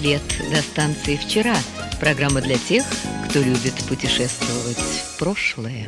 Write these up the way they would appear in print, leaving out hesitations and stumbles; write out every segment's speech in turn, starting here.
лет до станции «Вчера». Программа для тех, кто любит путешествовать в прошлое.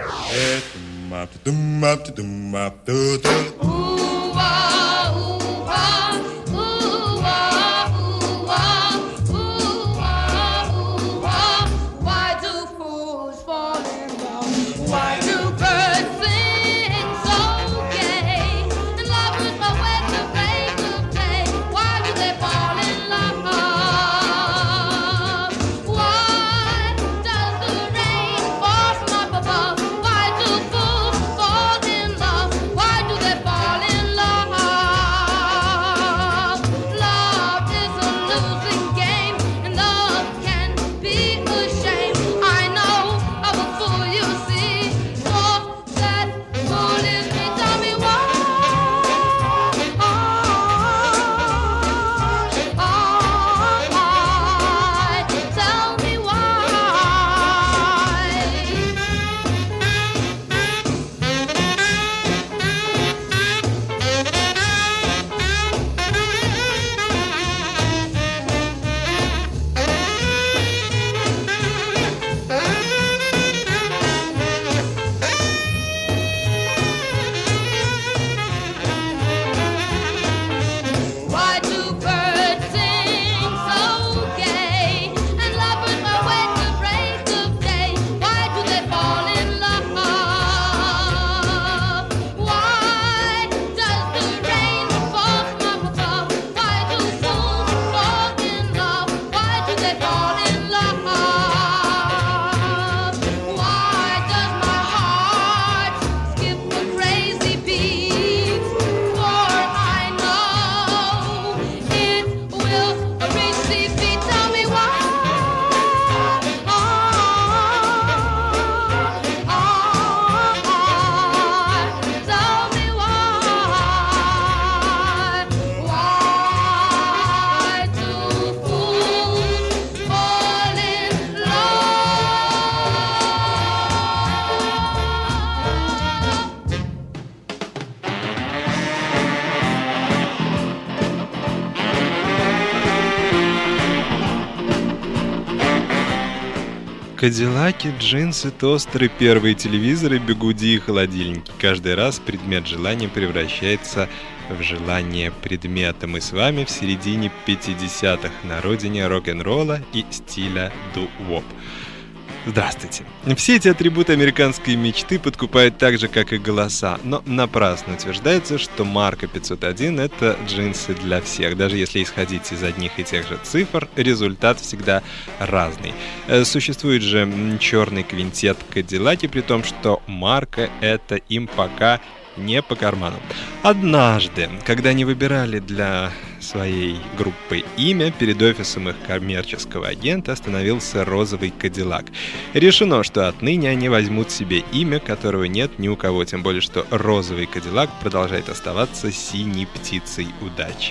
Кадиллаки, джинсы, тостеры, первые телевизоры, бигуди и холодильники. Каждый раз предмет желания превращается в желание предмета. Мы с вами в середине 50-х на родине рок-н-ролла и стиля ду-воп. Здравствуйте. Все эти атрибуты американской мечты подкупают так же, как и голоса, но напрасно утверждается, что марка 501 – это джинсы для всех. Даже если исходить из одних и тех же цифр, результат всегда разный. Существует же черный квинтет Кадиллаки, при том, что марка эта им пока не по карману. Однажды, когда они выбирали для своей группы имя, перед офисом их коммерческого агента остановился розовый Кадиллак. Решено, что отныне они возьмут себе имя, которого нет ни у кого, тем более, что розовый Кадиллак продолжает оставаться синей птицей удачи.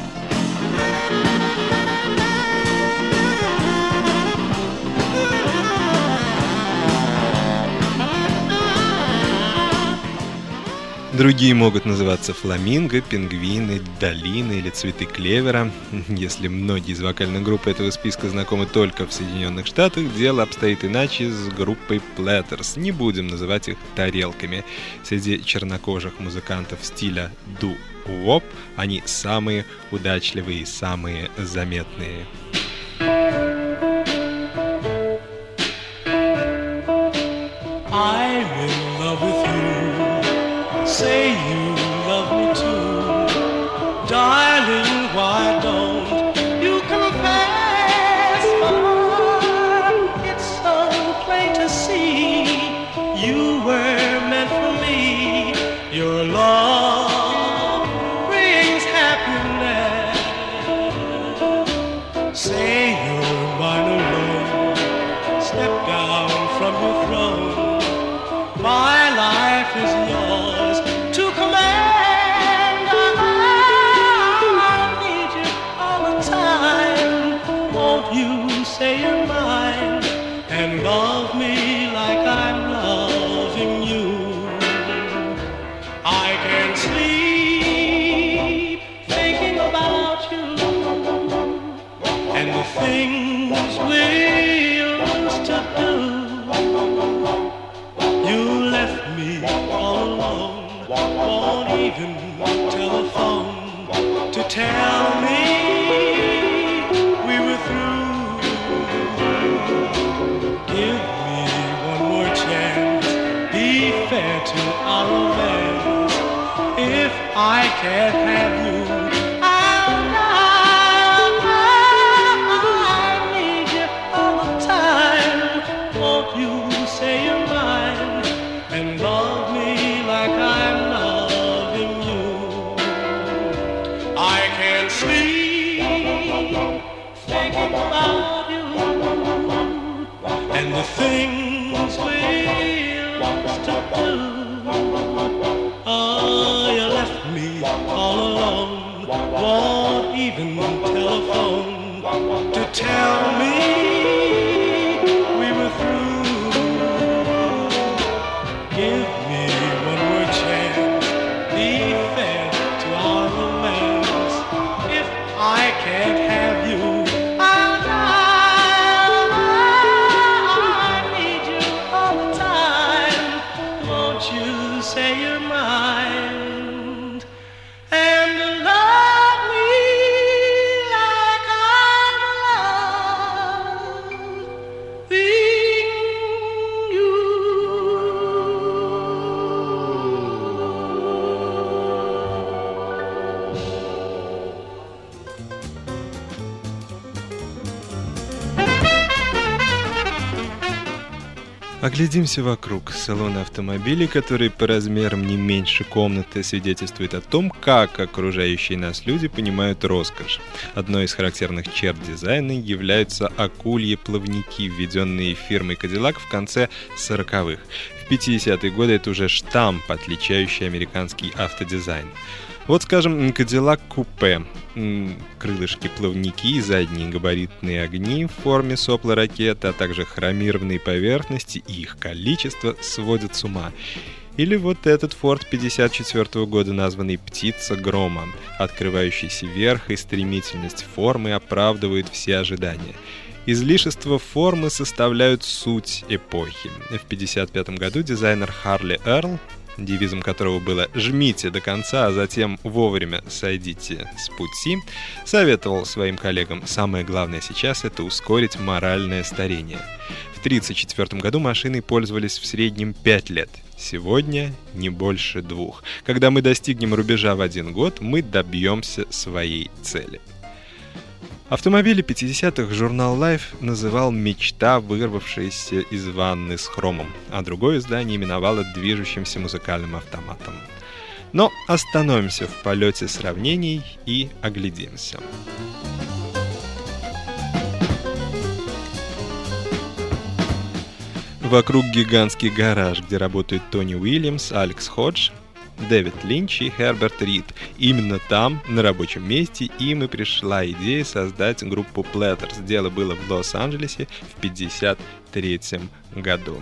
Другие могут называться фламинго, пингвины, долины или цветы клевера. Если многие из вокальной группы этого списка знакомы только в Соединенных Штатах, дело обстоит иначе с группой Platters. Не будем называть их тарелками. Среди чернокожих музыкантов стиля ду-воп они самые удачливые и самые заметные. I'm in love with you. Say you love me too, darling, why don't you confess? It's so plain to see you were meant for me. Your love brings happiness. Say you're mine alone, step down from your throne. My life is yours to command. the things we used to do. You left me all alone, won't even telephone to tell me we were through. Give me one more chance, be fair to our romance. If I can't have you, I'll die. I need you all the time. Won't you say you're mine and love me like I'm loving you? I can't sleep thinking about you and the things we used to do. Oh, you left me all alone, won't even telephone to tell me we were through. Give me one more chance, be fair to our romance. If I can't have you, I'll die. I need you all the time. Won't you say you're mine and love me like I'm loving you? Оглядимся вокруг. Салоны автомобилей, которые по размерам не меньше комнаты, свидетельствуют о том, как окружающие нас люди понимают роскошь. Одной из характерных черт дизайна являются акульи-плавники, введенные фирмой Cadillac в конце 40-х. В 50-е годы это уже штамп, отличающий американский автодизайн. Вот, скажем, Cadillac Coupe. Крылышки-плавники, задние габаритные огни в форме сопла ракеты, а также хромированные поверхности и их количество сводят с ума. Или вот этот Ford 54 года, названный «Птица грома», открывающийся вверх, и стремительность формы оправдывает все ожидания. Излишества формы составляют суть эпохи. В 1955 году дизайнер Харли Эрл, девизом которого было «жмите до конца, а затем вовремя сойдите с пути», советовал своим коллегам: самое главное сейчас — это ускорить моральное старение. В 1934 году машиной пользовались в среднем 5 лет. Сегодня не больше 2. Когда мы достигнем рубежа в 1 год, мы добьемся своей цели. Автомобили 50-х журнал Life называл «мечта, вырвавшаяся из ванны с хромом», а другое издание именовало «движущимся музыкальным автоматом». Но остановимся в полете сравнений и оглядимся. Вокруг гигантский гараж, где работают Тони Уильямс, Алекс Ходж, Дэвид Линч и Херберт Рид. Именно там, на рабочем месте, им и пришла идея создать группу Platters. Дело было в Лос-Анджелесе в 1953 году.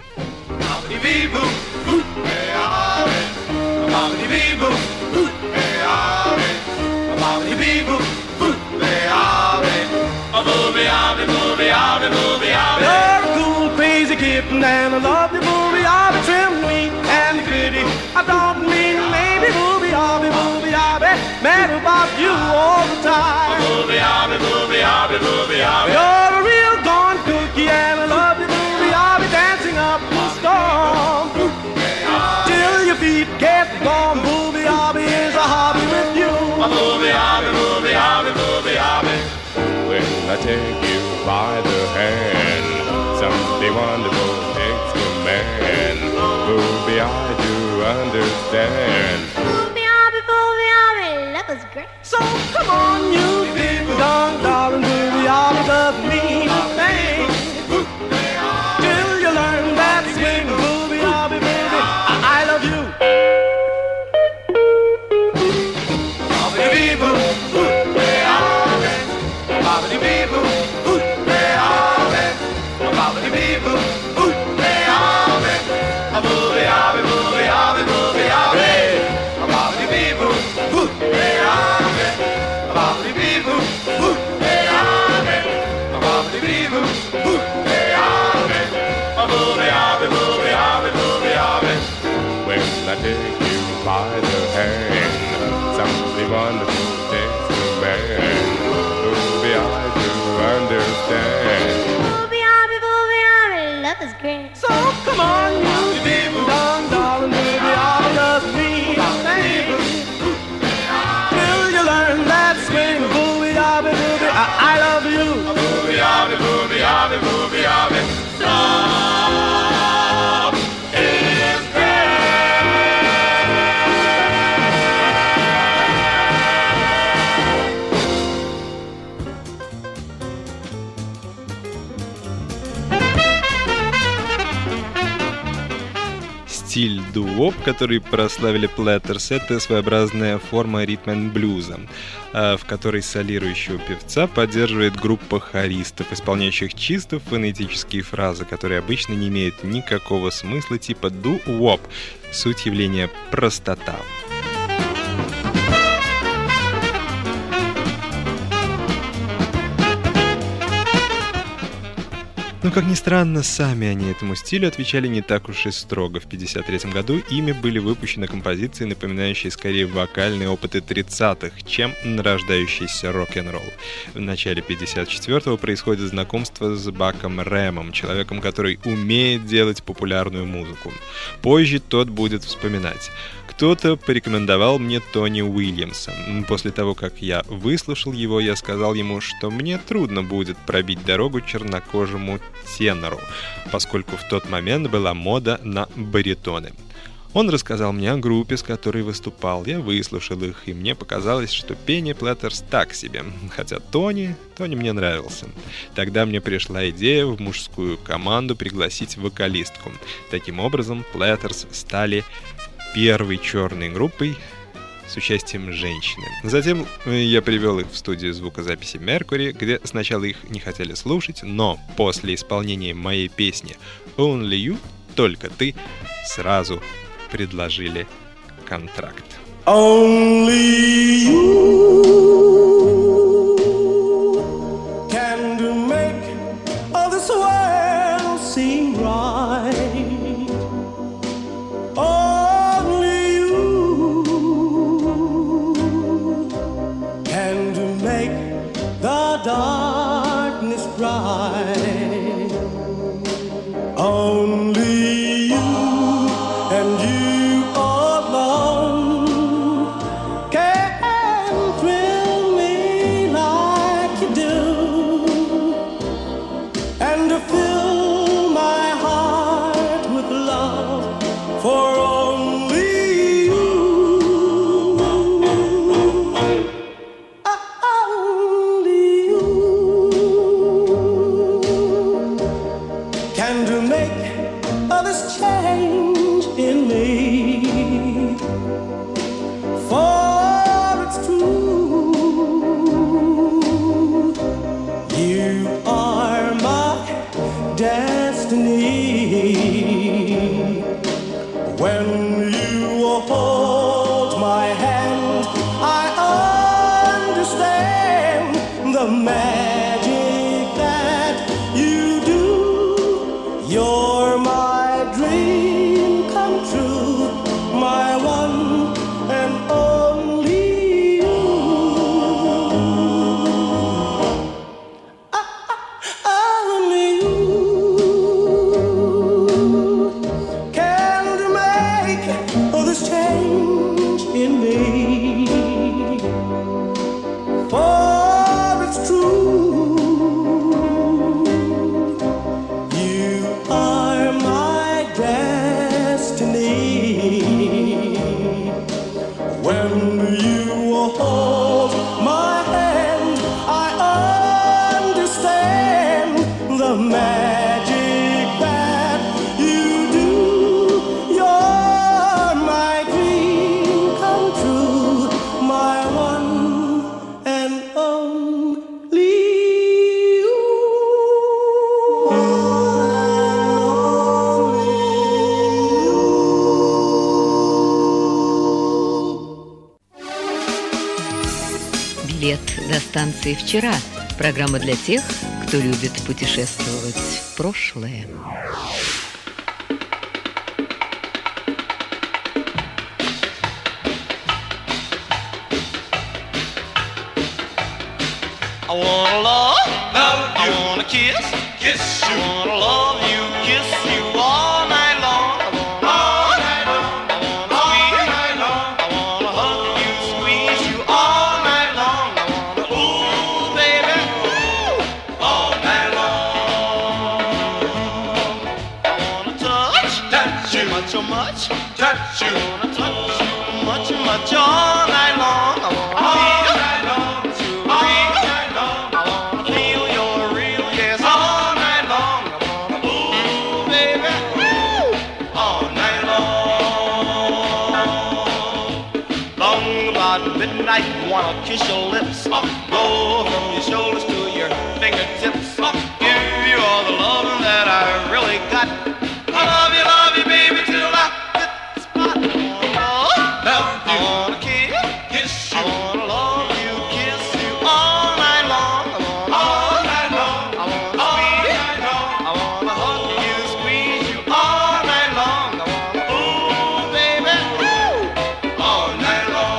And I love the movie, I'll be trim me and pretty. I don't mean maybe movie, I'll be mad about you all the time. You're a real darn cookie and I love the movie, I'll be dancing up the storm. Till your feet get warm, movie, I'll be is a hobby with you. When I take you by the hand, something wonderful takes command. Booby, I do understand. Booby, love is great. So come on, you big darling, booby, love me a thing. Till you learn that swing, booby, I love you. take you by the hand. Something wonderful takes a man. Booby, I do understand. Love is great. So come on, you ding dong, darling, baby, all love me, baby. Will you learn that swing, booby, I love you. Booby, booby, booby, love is Стиль дoo-wop, который прославили Platters, это своеобразная форма ритм-н-блюза, в которой солирующего певца поддерживает группа хористов, исполняющих чисто фонетические фразы, которые обычно не имеют никакого смысла, типа doo-wop. Суть явления — простота. Но, как ни странно, сами они этому стилю отвечали не так уж и строго. В 1953 году ими были выпущены композиции, напоминающие скорее вокальные опыты 30-х, чем нарождающийся рок-н-ролл. В начале 1954-го происходит знакомство с Баком Рэмом, человеком, который умеет делать популярную музыку. Позже тот будет вспоминать: кто-то порекомендовал мне Тони Уильямса. После того, как я выслушал его, я сказал ему, что мне трудно будет пробить дорогу чернокожему тенору, поскольку в тот момент была мода на баритоны. Он рассказал мне о группе, с которой выступал. Я выслушал их, и мне показалось, что пение Platters так себе, хотя Тони мне нравился. Тогда мне пришла идея в мужскую команду пригласить вокалистку. Таким образом, Platters стали первой черной группой с участием женщины. Затем я привел их в студию звукозаписи Mercury, где сначала их не хотели слушать, но после исполнения моей песни Only You, только ты, сразу предложили контракт. Only you can make all this world seem right. Only you can make the darkness bright. Only you and you alone can thrill me like you do, and to fill my heart with love for only you. Only you can to make all this change in me, for it's true, you are my destiny. When you hold my hand, I understand the magic that you do. You're my dream come true, my one and only you. Only you can make all this change in me, for it's true, you are my destiny. When you hold my hand, I understand the magic that you do. You're my dream come true, my one and only you. Билет до станции «Вчера». Программа для тех, кто любит путешествовать в прошлое. I wanna love, I wanna kiss, you. I wanna love you, kiss you all night long. All night long. I wanna squeeze, I wanna hug you, squeeze you all night long. I wanna, ooh, baby, ooh, all night long. I wanna touch you, much, oh much, touch you. I wanna touch you, much, much all night long. I wanna feel, midnight, wanna kiss your lips, go from your shoulders to your fingertips, give you all the loving that I really got. I love you, baby, till I hit the spot. I wanna kiss you, I wanna love you, kiss you all night long. All night long, I wanna squeeze, I wanna hug you, squeeze you all night long. I wanna, ooh, baby, ooh, all night long.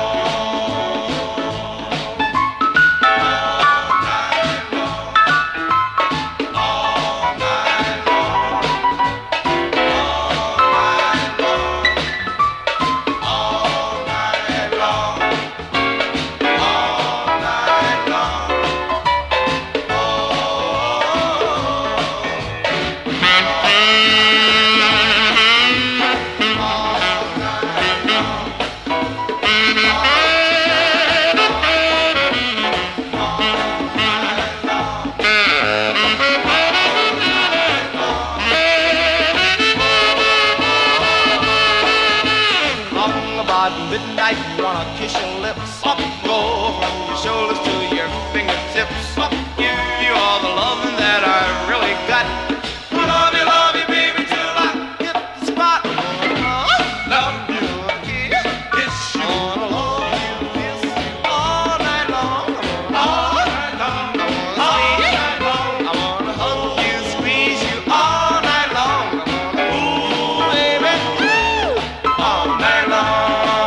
Midnight, wanna kiss your lips, go from your shoulders to your fingertips, give you all the loving that I really got. I love you, baby, till I hit the spot. Love you, kiss you, wanna love you, kiss you all night long. All night long, I wanna hug you, squeeze you all night long. Ooh, baby, ooh, all night long.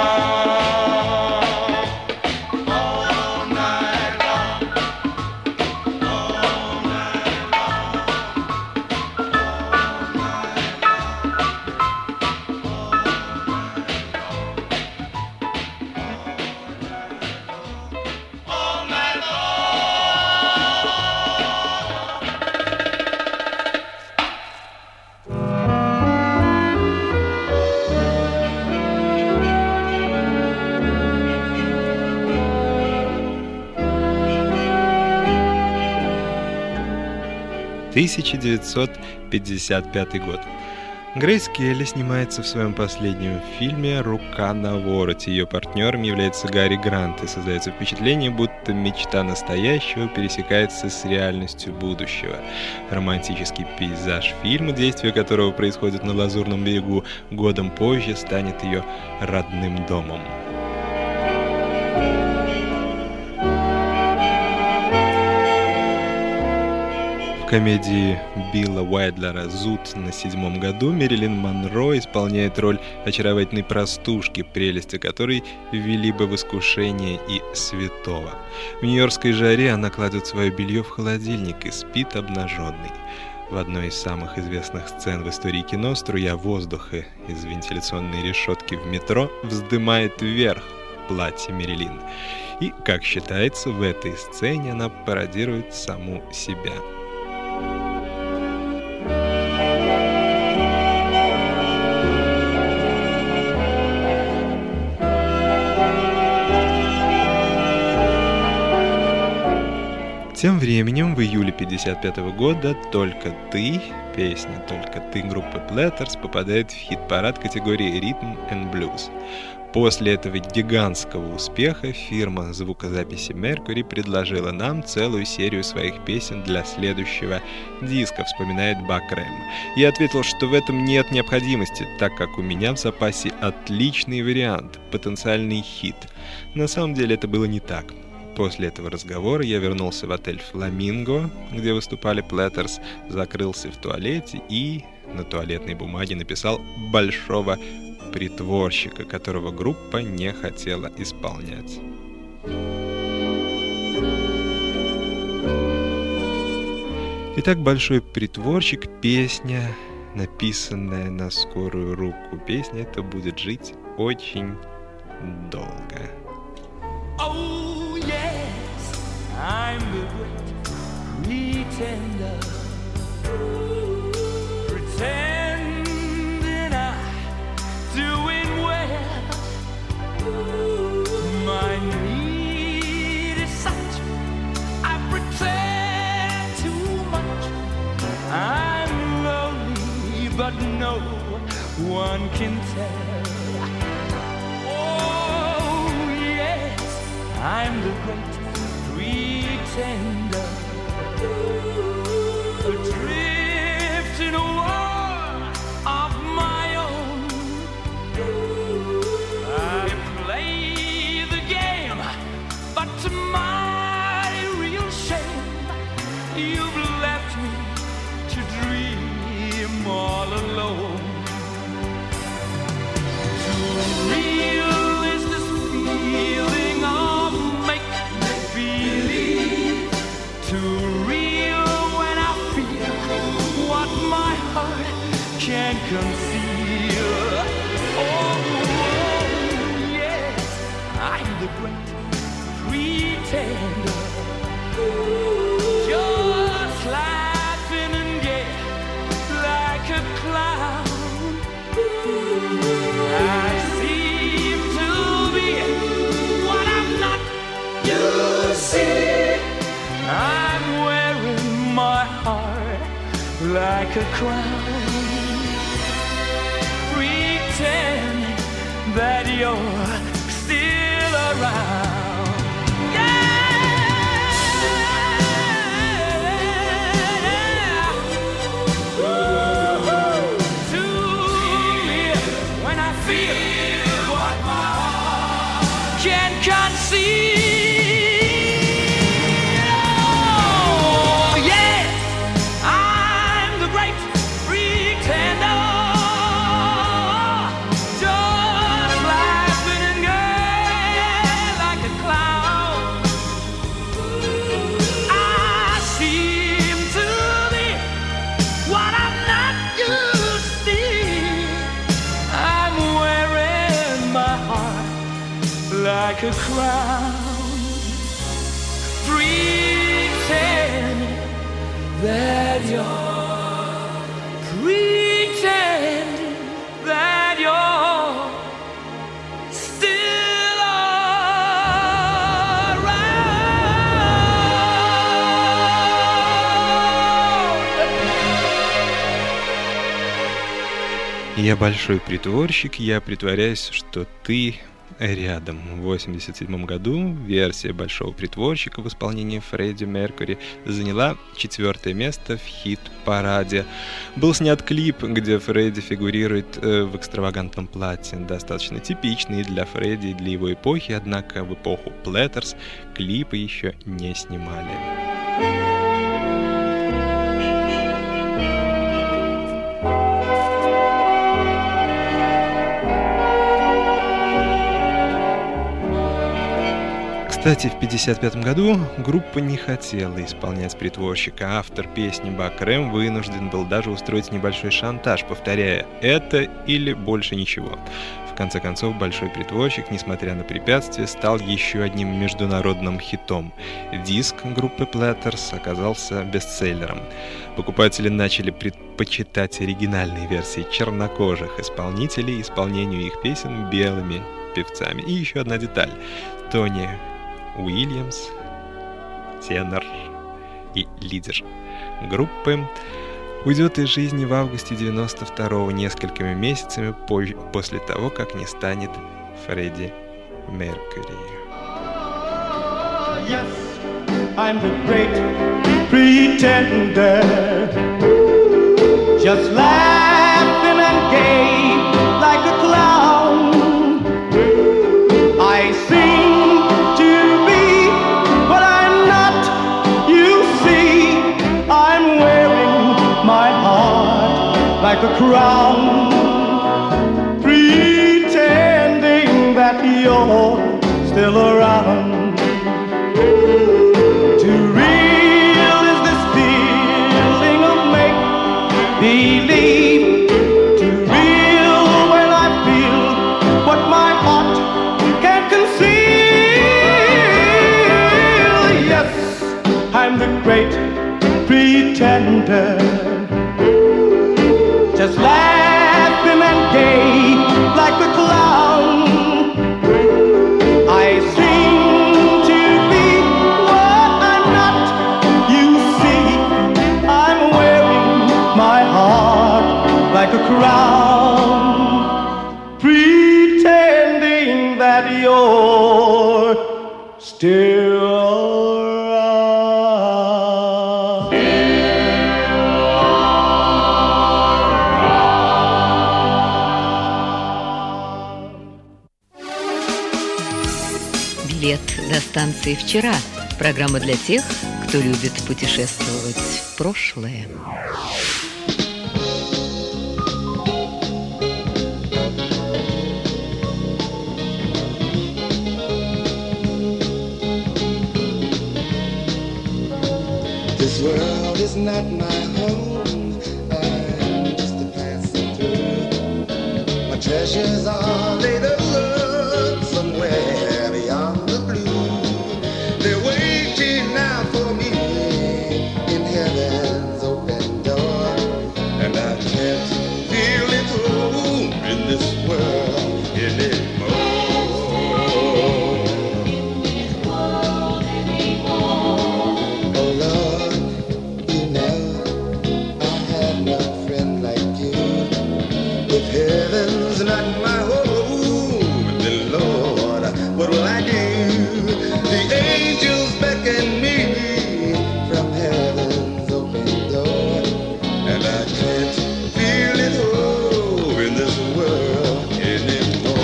– 1955 год. Грейс Келли снимается в своем последнем фильме «Рука на вороте». Ее партнером является Гарри Грант, и создается впечатление, будто мечта настоящего пересекается с реальностью будущего. Романтический пейзаж фильма, действие которого происходит на Лазурном берегу, годом позже станет ее родным домом. В комедии Билла Уайдлера «Зуд» на 7-м году Мэрилин Монро исполняет роль очаровательной простушки, прелести которой ввели бы в искушение и святого. В нью-йоркской жаре она кладет свое белье в холодильник и спит обнаженной. В одной из самых известных сцен в истории кино струя воздуха из вентиляционной решетки в метро вздымает вверх платье Мэрилин. И, как считается, в этой сцене она пародирует саму себя. Тем временем, в июле 1955 года «Только ты», песня «Только ты» группы Platters попадает в хит-парад категории Rhythm and Blues. После этого гигантского успеха фирма звукозаписи Mercury предложила нам целую серию своих песен для следующего диска, вспоминает Бак Рэм. Я ответил, что в этом нет необходимости, так как у меня в запасе отличный вариант, потенциальный хит. На самом деле это было не так. После этого разговора я вернулся в отель «Фламинго», где выступали Platters, закрылся в туалете и на туалетной бумаге написал большого притворщика, которого группа не хотела исполнять. Итак, «Большой притворщик», песня, написанная на скорую руку. Песня эта будет жить очень долго. Oh yes, I'm the great pretender, pretending I'm doing well. My need is such, I pretend too much. I'm lonely, but no one can tell. Oh yes, I'm the great pretender, adrift in a world of my own. I play the game, but to my real shame, you've left me to dream all alone. Too real is this feeling of make-believe. Too real when I feel what my heart can't conceal. Oh, yes, I'm the great pretender, just laughing and gay like a clown. I seem to be what I'm not. You see, I'm wearing my heart like a crown, pretending that you're still around. Yeah. Too real when I feel what my heart can't conceive. Oh, yes, I'm the great pretender, just laughing and gay like a clown. I seem to be what I'm not, you see. I'm wearing my heart like a crown, pretending that you're still around. Я большой притворщик, я притворяюсь, что ты рядом. В 1987 году версия «Большого притворщика» в исполнении Фредди Меркьюри заняла 4-е место в хит-параде. Был снят клип, где Фредди фигурирует в экстравагантном платье, достаточно типичный для Фредди и для его эпохи, однако в эпоху Platters клипы еще не снимали. Кстати, в 1955 году группа не хотела исполнять притворщика. Автор песни Бак Рэм вынужден был даже устроить небольшой шантаж, повторяя «это или больше ничего». В конце концов, «Большой притворщик», несмотря на препятствия, стал еще одним международным хитом. Диск группы Platters оказался бестселлером. Покупатели начали предпочитать оригинальные версии чернокожих исполнителей исполнению их песен белыми певцами. И еще одна деталь. Тони Уильямс, тенор и лидер группы, уйдет из жизни в августе 92-го, несколькими месяцами после того, как не станет Фредди Меркьюри. Yes, I'm the great pretender, just laughing and gay like a clown. I seem to be what I'm not, you see. I'm wearing my heart like a crown, pretending that you're still around. Too real is this feeling believe, to real when I feel what my heart can't conceal. Yes, I'm the great pretender, just laughing and gay like the clown. I seem to be what I'm not. You see, I'm wearing my heart like a crown, pretending that you're still Билет до станции «Вчера». Программа для тех, кто любит путешествовать в прошлое. This world is not my home. I'm just a passing through. My treasures are laid up somewhere beyond the blue. They're waiting now for me in heaven's open door, and I can't feel it home in this world anymore. Oh Lord, you know I have no friend like you. If heaven's not my home, then Lord, what will I do? The angels beckon me from heaven's open door, and I can't feel it home in this world anymore.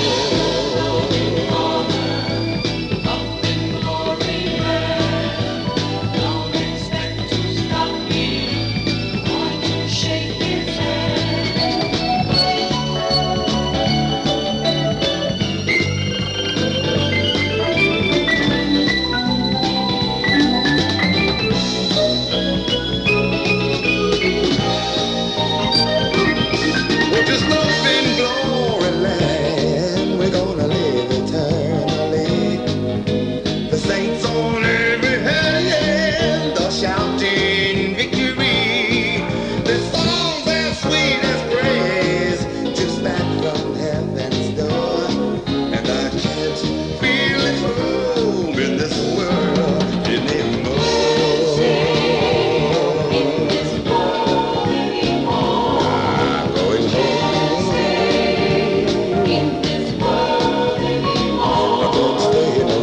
Well, just up in glory land, we're gonna live eternally. The saints on every hand are shouting victory. Their songs as sweet as praise, just back from heaven's door, and I can't feel it home in this world anymore. I'm going home. I don't stay no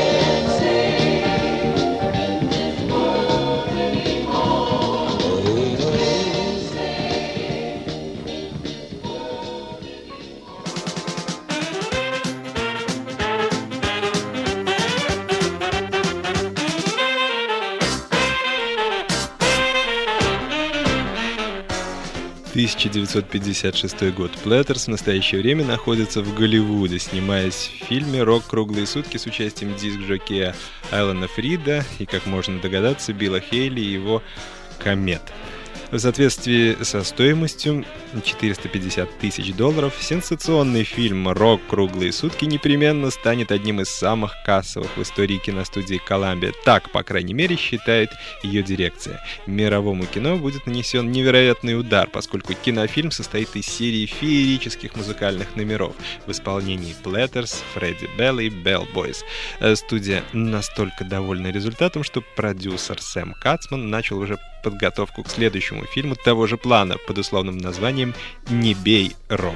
— 1956 год. Плеттерс в настоящее время находится в Голливуде, снимаясь в фильме «Рок. Круглые сутки» с участием диск-жокея Алана Фрида и, как можно догадаться, Билла Хейли и его «Комет». В соответствии со стоимостью $450 тысяч, сенсационный фильм «Рок. Круглые сутки» непременно станет одним из самых кассовых в истории киностудии Columbia. Так, по крайней мере, считает ее дирекция. Мировому кино будет нанесен невероятный удар, поскольку кинофильм состоит из серии феерических музыкальных номеров в исполнении Плеттерс, Фредди Белл и Белл Бойс. Студия настолько довольна результатом, что продюсер Сэм Кацман начал уже подготовку к следующему фильму того же плана под условным названием «Не бей рок».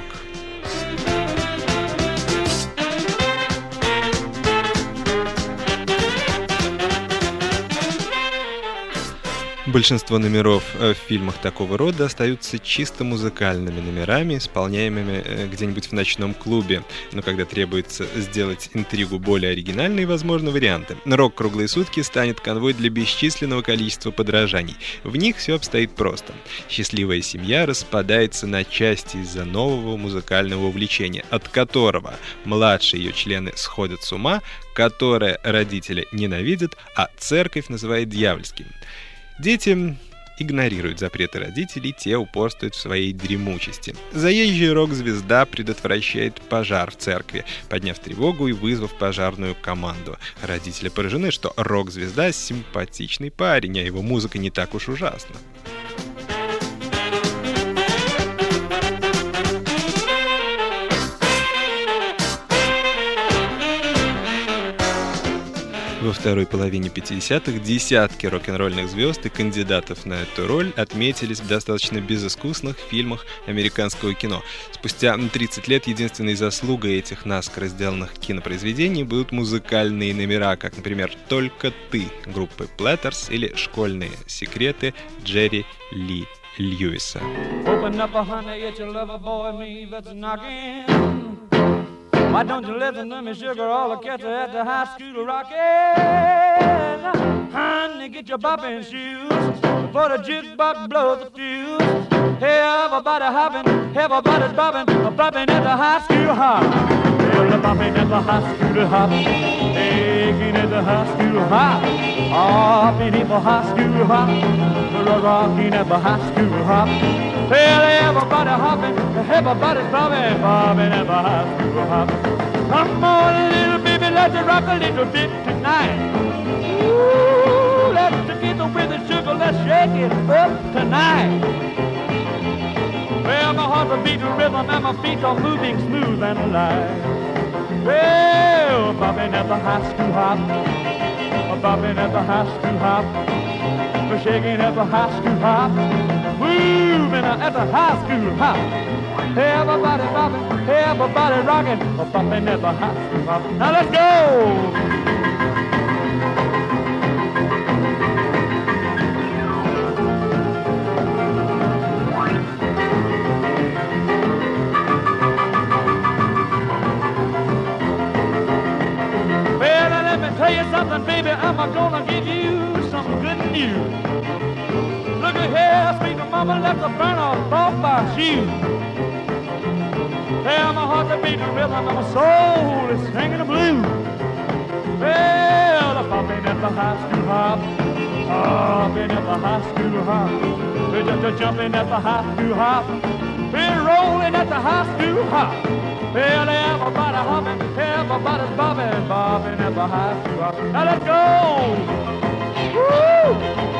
Большинство номеров в фильмах такого рода остаются чисто музыкальными номерами, исполняемыми где-нибудь в ночном клубе. Но когда требуется сделать интригу более оригинальной, возможны варианты. «Рок. Круглые сутки» станет конвой для бесчисленного количества подражаний. В них все обстоит просто. Счастливая семья распадается на части из-за нового музыкального увлечения, от которого младшие ее члены сходят с ума, которое родители ненавидят, а церковь называет дьявольским. Дети игнорируют запреты родителей, те упорствуют в своей дремучести. Заезжая рок-звезда предотвращает пожар в церкви, подняв тревогу и вызвав пожарную команду. Родители поражены, что рок-звезда симпатичный парень, а его музыка не так уж ужасна. Во второй половине 50-х десятки рок-н-ролльных звезд и кандидатов на эту роль отметились в достаточно безыскусных фильмах американского кино. Спустя 30 лет единственной заслугой этих наскоро сделанных кинопроизведений будут музыкальные номера, как, например, «Только ты» группы Platters или «Школьные секреты» Джерри Ли Льюиса. Why don't you listen to me, sugar? All the cats are at the high school rockin'. Honey, get your bopping shoes before the jukebox blows the fuse. Hey, everybody hopping, everybody's bopping at the high school hop. Well, the bopping at the high school hop, taking at the high school hop, hopping at the high school hop, rocking at the high school hop. Well, everybody hopping, everybody's bobbing at the high school hop. Come on, little baby, let's rock a little bit tonight. Ooh, let's together with the sugar, let's shake it up tonight. Well, my heart's a beating rhythm and my feet are moving smooth and alive. Well, bobbing at the high school hop, bobbing at the high school hop, shaking at the high school hop, moving at the high school hop. Everybody bobbing, everybody rocking, bopping at the high school hop. Now let's go! Tell you something, baby, I'm gonna give you some good news. Look at here, sweet mama, let the burn off my shoes. Well, my heart's a beating rhythm and my soul is singing the blues. Well, I'm bopping at the high school hop, hopping at the high school hop, just jumping at the high school hop, we're rolling at the high school hop. Well, everybody hopping, everybody's bobbing at the high school hop. Now let's go! Woo!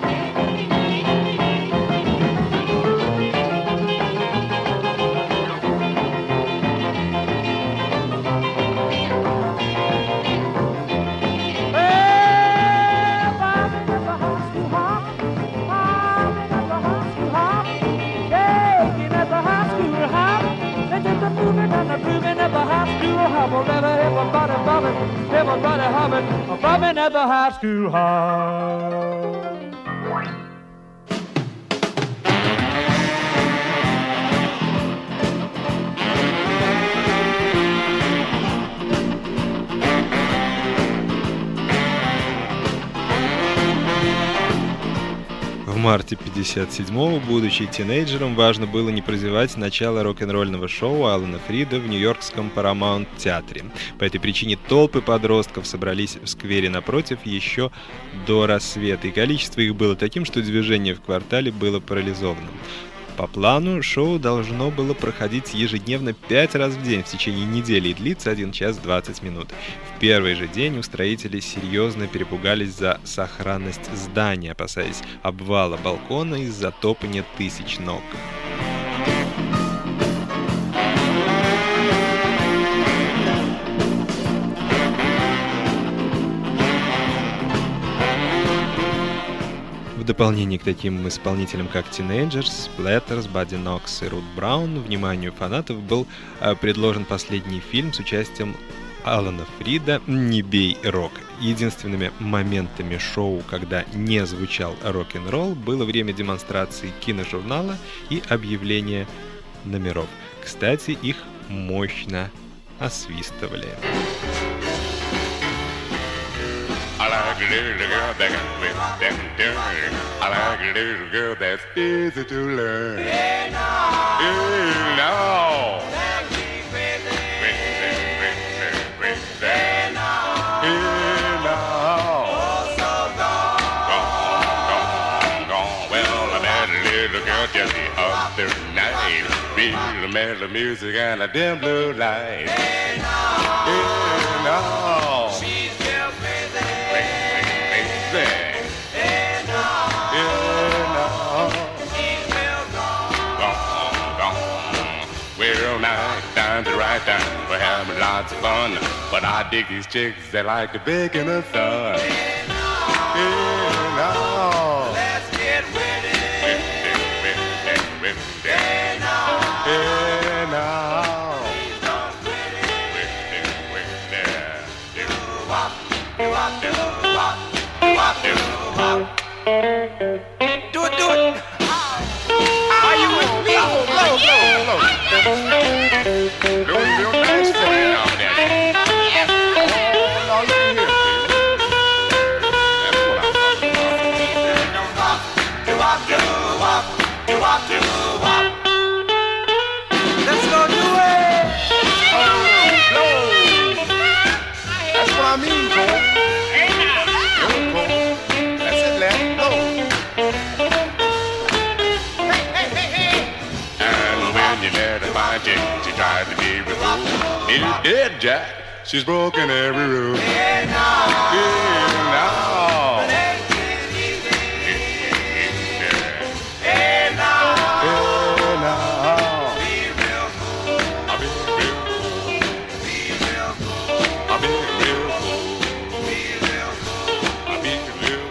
Everybody hopping at the high school hop. В марте 1957-го, будучи тинейджером, важно было не прозевать начало рок-н-ролльного шоу Алана Фрида в нью-йоркском Paramount театре. По этой причине толпы подростков собрались в сквере напротив еще до рассвета, и количество их было таким, что движение в квартале было парализованным. По плану, шоу должно было проходить ежедневно 5 раз в день в течение недели и длиться 1 час 20 минут. В первый же день устроители серьезно перепугались за сохранность здания, опасаясь обвала балкона из-за топания тысяч ног. В дополнение к таким исполнителям, как Teenagers, Platters, Buddy Knox и Ruth Brown, вниманию фанатов был предложен последний фильм с участием Алана Фрида «Не бей рок». Единственными моментами шоу, когда не звучал рок-н-ролл, было время демонстрации киножурнала и объявления номеров. Кстати, их мощно освистывали. I like a little girl that can whip them turn. I like a little girl that's easy to learn. Hey, no. Well, little girl just the other night. Real metal music and a dim blue light. Hey, no. She's still crazy. Crazy. Hey, no. She's still gone. Well, now it's time to ride down. We're having lots of fun. But I dig these chicks that like to bake in the sun. Hey, no. Let's get with it. With it. Hey, no. Hey, no. Please don't quit it. With it. Do-wop. Do-wop. Do-wop. Do-wop. Do-wop. Do it. Are you with me? Blow. Real nice for you now, Daddy. Yes. Oh, now look here. That's what I'm talking about. Do-wop. Let's go do it. Oh, blow. That's what I mean, Cole. Cole. That's it, let it blow. Hey. And when you let her find you, she tries to be with you. It's dead, Jack. She's broken every rule. Hey, now. But ain't it easy? Hey, now. Be real cool. I'll be real cool. Be real cool. I'll be real cool. Be real cool. I'll be real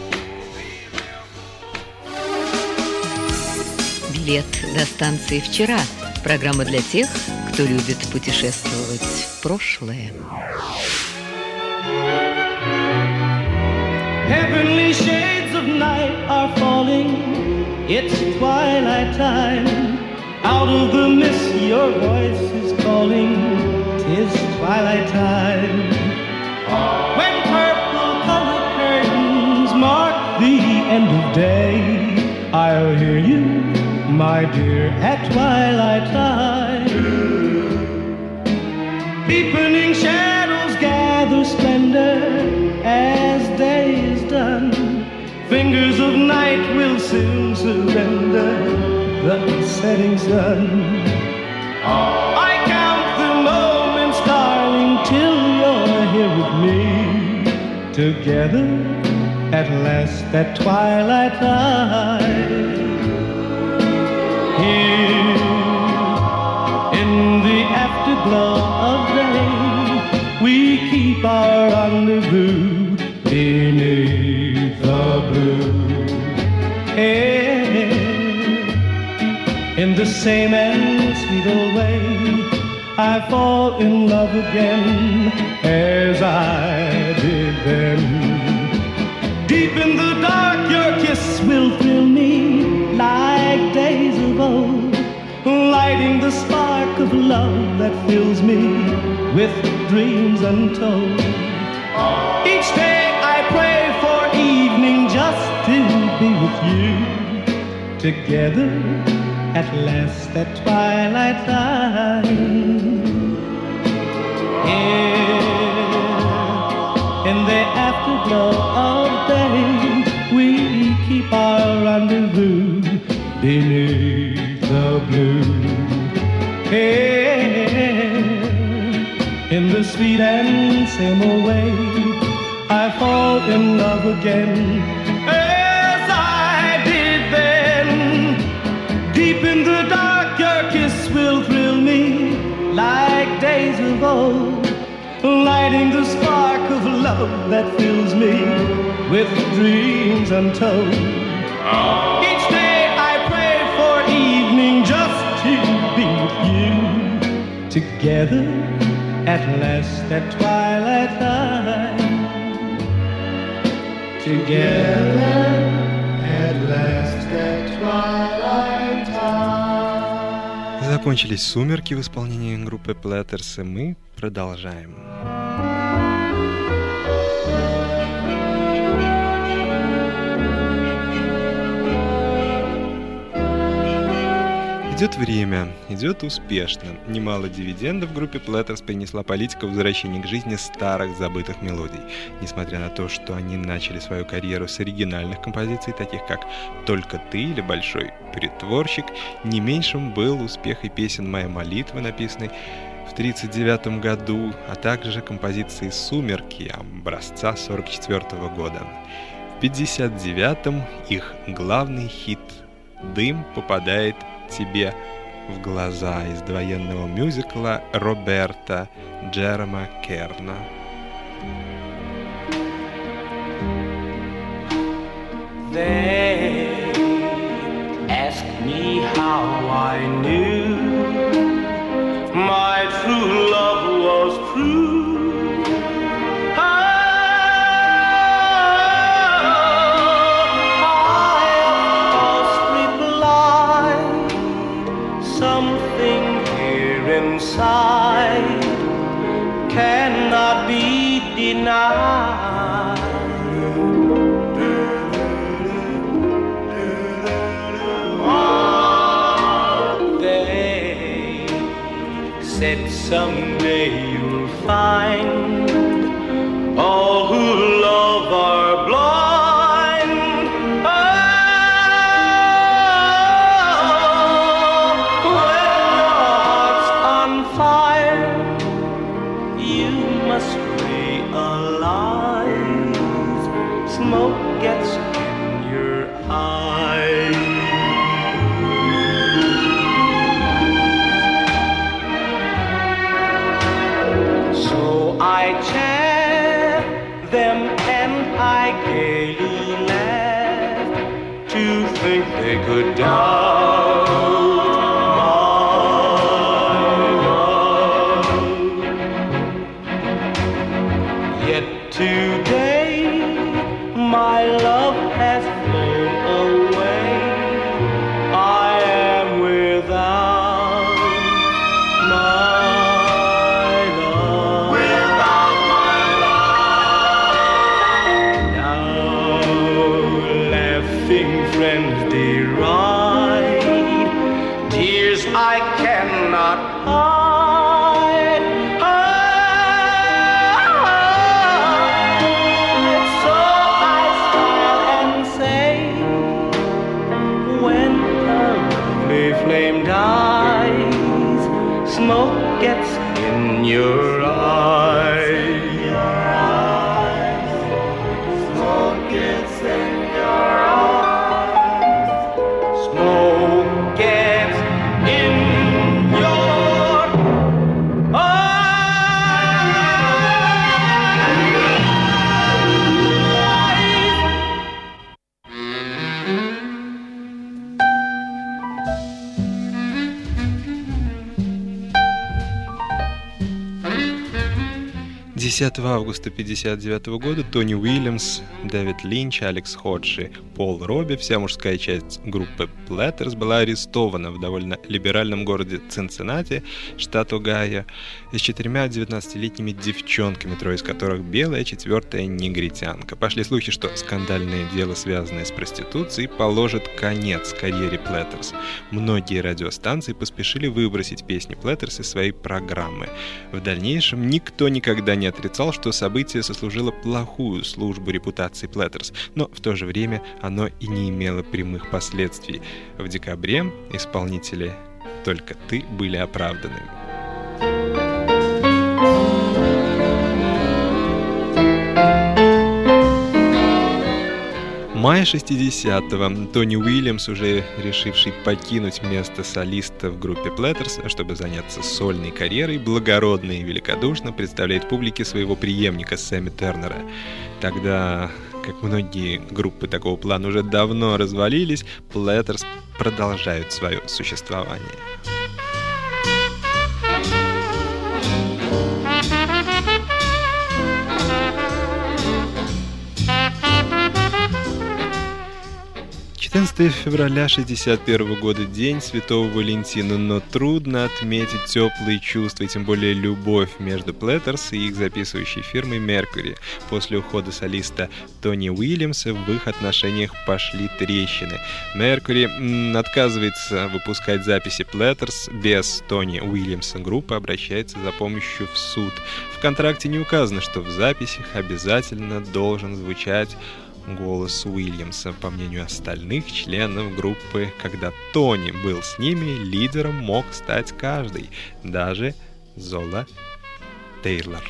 cool. Билет до станции «Вчера». Программа для тех, кто любит путешествовать в прошлое. Heavenly shades of night are falling. It's twilight time. Out of the mist your voice is calling. 'Tis twilight time. When purple-colored curtains mark the end of day, I'll hear you, my dear, at twilight time. Deepening shadows gather splendor as day is done. Fingers of night will soon surrender the setting sun. I count the moments, darling, till you're here with me. Together at last at twilight time. Here in the afterglow of day, we keep our rendezvous beneath the blue. Hey, in the same and sweet old way, I fall in love again as I did then. Deep in the dark, your kiss will thrill me like days of old, lighting the spark of love that fills me with dreams untold. Each day I pray for evening just to be with you. Together at last at twilight time. Here in the afterglow of day, we keep our rendezvous beneath the blue. Hey, in the sweet and same old way, I fall in love again as I did then. Deep in the dark, your kiss will thrill me like days of old, lighting the spark of love that fills me with dreams untold. Each day I pray for evening just to be with you. Together at last at twilight time. Together at last at twilight time. Закончились «Сумерки» в исполнении группы Platters, и мы продолжаем. Идет время, идет успешно. Немало дивидендов в группе Platters принесла политика возвращения к жизни старых забытых мелодий. Несмотря на то, что они начали свою карьеру с оригинальных композиций, таких как «Только ты» или «Большой притворщик», не меньшим был успех и песен «Моя молитва», написанной в 1939 году, а также композиции «Сумерки» образца 1944 года. В 1959 их главный хит «Дым попадает тебе в глаза» из довоенного мюзикла Роберта Джерома Керна. They asked me how I knew my true love was true. Inside cannot be denied. They said someday you'll find all who love are blind. Smoke gets in your eyes. So I chant them and I gaily laugh to think they could doubt my love. Yet today my love has flown away. I am without my love. Without my love. Now laughing friends deride tears I cannot hide. Flame dies, smoke gets in your eyes. Smoke gets in your eyes. Smoke gets in your eyes. 10 августа 1959 года Тони Уильямс, Дэвид Линч, Алекс Ходжи, Пол Робби, вся мужская часть группы Platters была арестована в довольно либеральном городе Цинциннати, штат Огайо, с 4 19-летними девчонками, трое из которых белая, четвертая негритянка. Пошли слухи, что скандальное дело, связанное с проституцией, положит конец карьере Platters. Многие радиостанции поспешили выбросить песни Platters из своей программы. В дальнейшем никто никогда не отрицал, что событие сослужило плохую службу репутации Platters, но в то же время оно и не имело прямых последствий. В декабре исполнители «Только ты» были оправданы. Мая 60-го Тони Уильямс, уже решивший покинуть место солиста в группе Platters, чтобы заняться сольной карьерой, благородно и великодушно представляет публике своего преемника Сэмми Тернера. Тогда, как многие группы такого плана уже давно развалились, Platters продолжают свое существование. 14 февраля 1961 года, День Святого Валентина, но трудно отметить теплые чувства, и тем более любовь между Platters и их записывающей фирмой Mercury. После ухода солиста Тони Уильямса в их отношениях пошли трещины. Mercury отказывается выпускать записи Platters без Тони Уильямса. Группа обращается за помощью в суд. В контракте не указано, что в записях обязательно должен звучать голос Уильямса. По мнению остальных членов группы, когда Тони был с ними, лидером мог стать каждый, даже Зола Тейлор.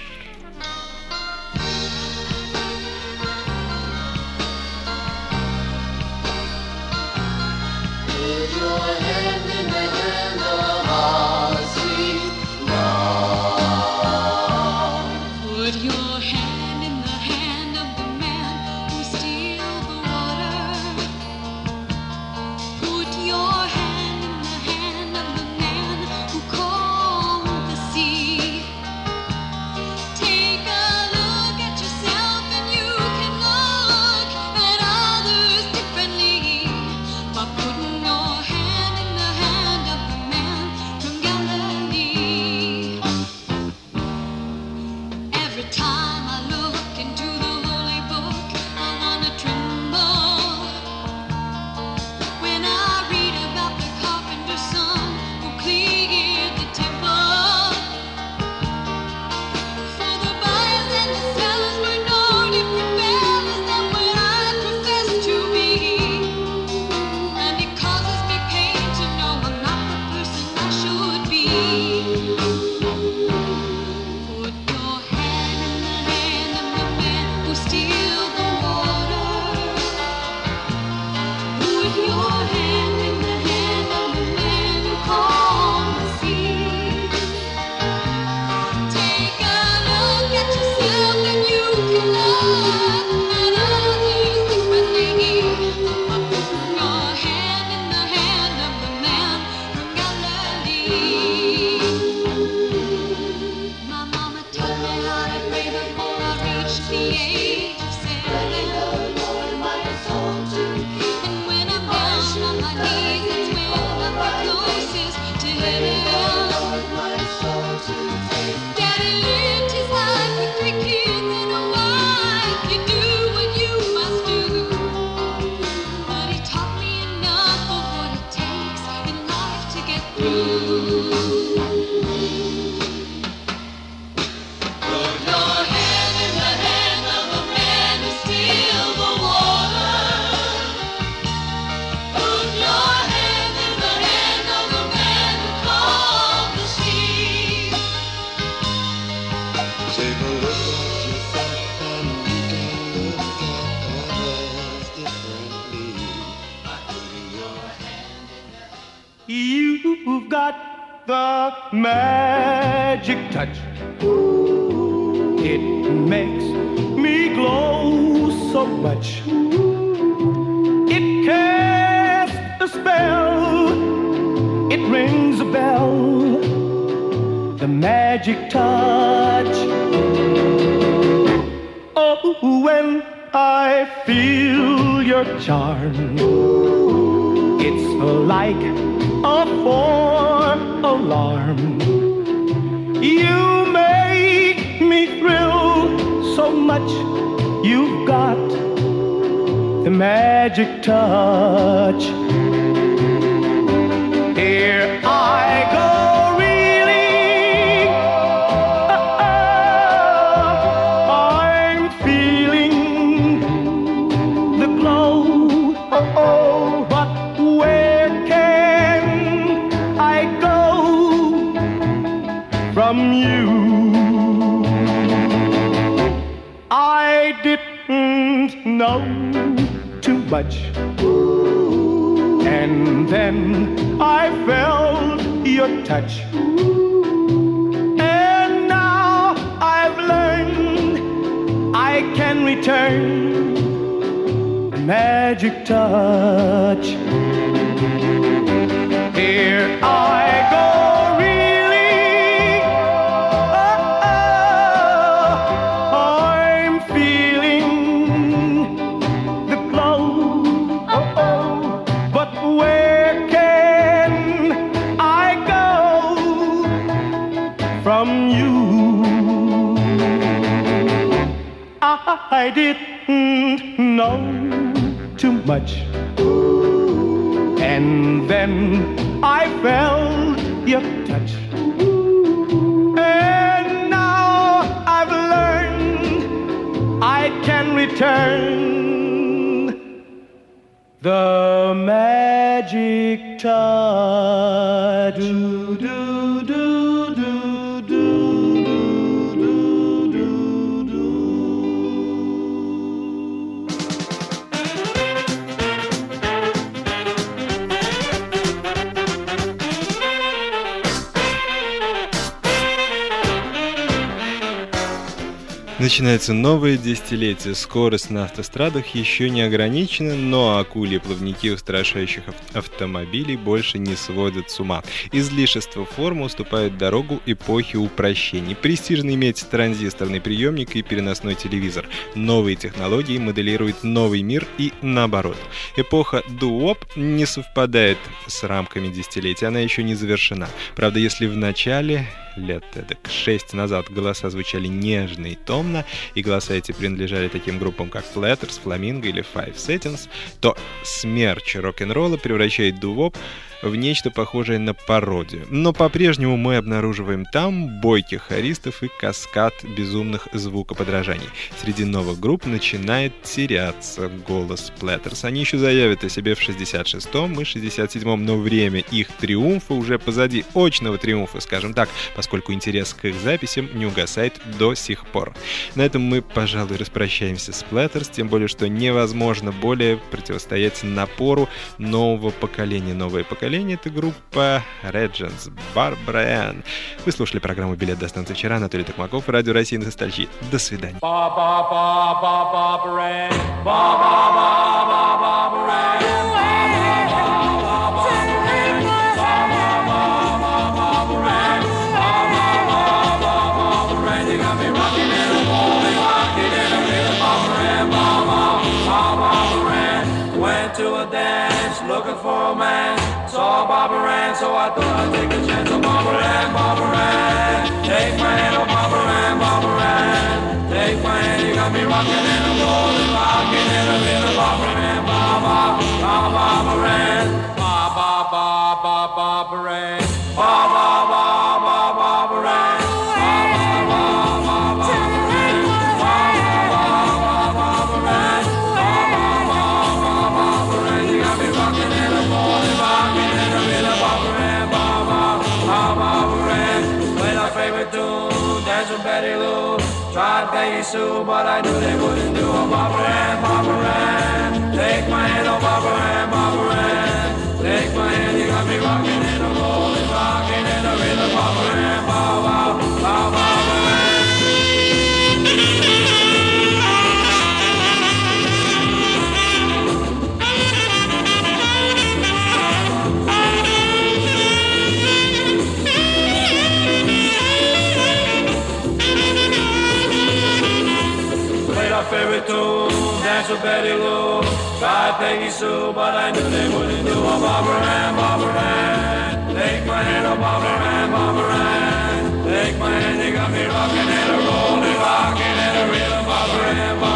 You've got the magic touch. It makes me glow so much. It casts a spell. It rings a bell. The magic touch. Oh, when I feel your charm, it's like a four-alarm. You make me thrill so much. You've got the magic touch. Here I go, really. I'm feeling the glow. But where can I go from you? I didn't know too much, and then I felt your touch, and now I've learned I can return the magic touch. Here I go, really. I'm feeling the glow. I didn't know too much. And then I felt your touch. And now I've learned I can return the magic touch. Do, do, do, do, do, do, do, do. Начинается новое десятилетие. Скорость на автострадах еще не ограничена, но акульи плавники устрашающих автомобилей больше не сводят с ума. Излишество формы уступает дорогу эпохе упрощений. Престижно иметь транзисторный приемник и переносной телевизор. Новые технологии моделируют новый мир и наоборот. Эпоха дуоп не совпадает с рамками десятилетия, она еще не завершена. Правда, если в начале лет эдак 6 назад голоса звучали нежно и томно, и голоса эти принадлежали таким группам, как Platters, Flamingo или Five Seconds, то смерч рок-н-ролла превращает дуоп в нечто похожее на пародию. Но по-прежнему мы обнаруживаем там бойких хористов и каскад безумных звукоподражаний. Среди новых групп начинает теряться голос Platters. Они еще заявят о себе в 66-м и 67-м, но время их триумфа уже позади, очного триумфа, скажем так, поскольку интерес к их записям не угасает до сих пор. На этом мы, пожалуй, распрощаемся с Platters, тем более, что невозможно более противостоять напору нового поколения. Новое поколение — это группа Regents, Barbara Ann. Вы слушали программу «Билет до станции вчера». Анатолий Токмаков, Радио Россия Ностальгия. До свидания. Looking for a man, saw Barbara Ann, so I thought I'd take a chance on Barbara Ann, Barbara Ann. Take my hand, oh Barbara Ann, Barbara Ann. Take my hand, you got me rocking and I'm rolling, rocking in the rhythm, Barbara Ann, Barbara Ann, Barbara Ann, Barbara Ann. Tried Peggy Sue, but I knew they wouldn't do a Barbara Ann, Barbara Ann. Take my hand, oh Barbara Ann, Barbara Ann. Take my hand, you got me rocking in a rolling, rocking in a rhythm, Barbara Ann, Barbara Ann. Favorite tune, dance with Betty Lou. Tried Peggy Sue, but I knew they wouldn't do a Barbara Ann, Barbara Ann. Take my hand, oh Barbara Ann, Barbara Ann. Take my hand, you got me rocking and a rolling, rocking and a rhythm, Barbara Ann, Barbara Ann.